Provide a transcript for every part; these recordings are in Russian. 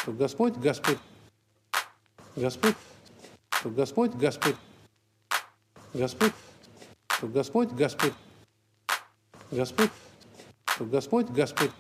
Господь, Господь, Господь, Господь, Господь, Господь, Господь, Господь, Господь, Господь, Господь,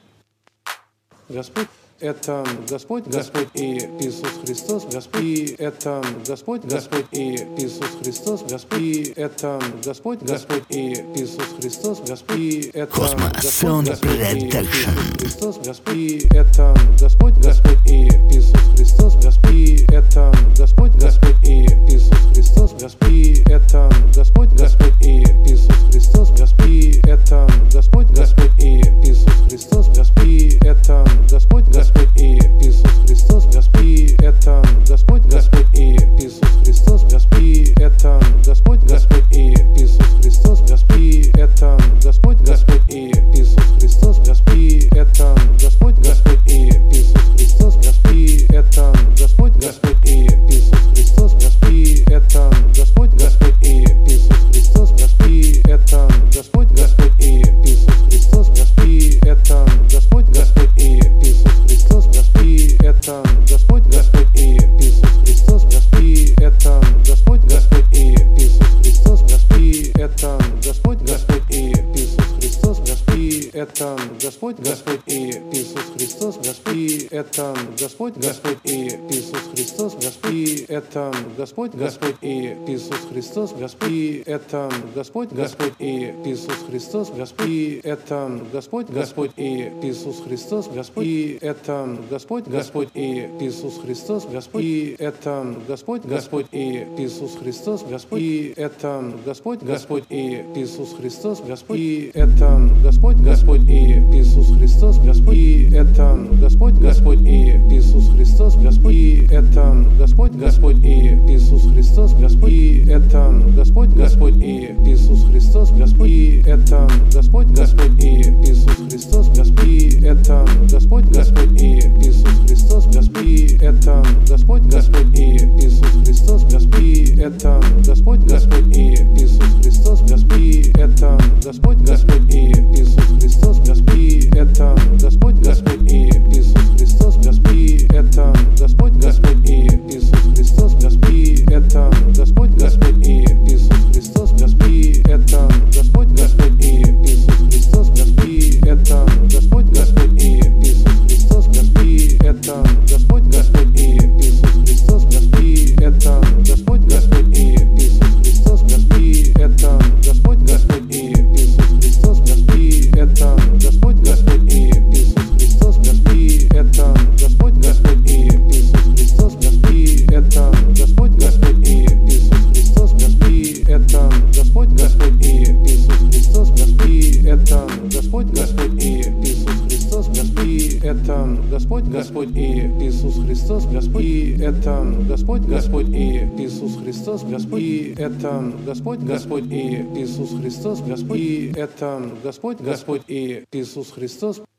Господь. Это Господь, Господь и Иисус Христос, Господь, и это Господь, Господь и Иисус Христос, Господь, и это Господь, Господь и Иисус Христос, Господь, и это Космосон Продакшн. Христос, Господь, и это Господь, Господь и Иисус Христос, Господь, и это Господь, Господь и Иисус Христос, Господь, и это Господь, Господь и Иисус Христос, Господь, и это Господь, Господь и Иисус Христос, Господь, и это Господь, Господь и Иисус Христос, Господь, и это Господь, Господь и Иисус Христос, Господь, и это Господь, Господь и Иисус Христос, Господь, и это Господь, Господь и Иисус Христос, Господь, и это Господь, Господь и Иисус Христос, Господь, и это Господь, Господь и Иисус Христос, Господь, и это Господь, Господь и Иисус Христос, Господь, и это Господь, Господь и Иисус Христос, Господь, и это Господь, Господь и Иисус Христос, Господь, и это Господь, Господь и Иисус Христос, Господь, и это Господь, Господь и Иисус Христос, Господь, и это Господь, Господь и Иисус Христос, Господь, и это Господь, Господь и Иисус Христос, Господь, и это Господь, Господь и Иисус Христос, Господь, и это Господь, Господь и Иисус Христос, Господь, и это Господь, Господь и Иисус Христос, Господь, и это Господь, Господь и Иисус Христос, Господь, и это Господь, Господь и Иисус Христос, Господь, и это Господь, Господь и Иисус Христос, Господь, и это Господь, Господь и Иисус Христос, Господь, и это Господь, Господь и Иисус Христос, Господь, и это Господь, Господь и Иисус Христос, Господь, и это Господь, Господь и Иисус Христос, Господь, и это Господь, Господь и Иисус Христос, Господь, и это Господь, Господь и Иисус Христос, Господь, и это Господь, Господь и Иисус Христос, Господь, и это Господь, Господь и Иисус Христос, Господь, и это Господь, Господь и Иисус Христос, Господь, и это Господь, Господь и Иисус Христос, Господь, и это Господь, Господь и Иисус Христос, Господь, и это Господь, Господь и Иисус Христос, Господь, и это Господь, Господь и Иисус Христос, Господь, и это Господь, Господь и Иисус Христос, Господь, и это Господь, Господь и Иисус Христос, Господь, и это Господь, Господь и Иисус Христос, Господь, и это Господь, Господь и Иисус Христос, Господь, и это Господь, Господь и Иисус Христос, Господь, и это Господь, Господь и Иисус Христос, Господь, и это Господь, Господь и Иисус Христос, Господь, и это Господь, Господь и Иисус Христос, Господь, и это Господь, Господь и Иисус Христос, Господь, и это Господь, Господь и Иисус Христос, Господь, и это Господь, Господь и Иисус Христос, Господь, и это Господь, Господь и Иисус Христос, Господь, и это Господь, Господь и Иисус Христос, Господь, и это Господь, Господь и Иисус Христос.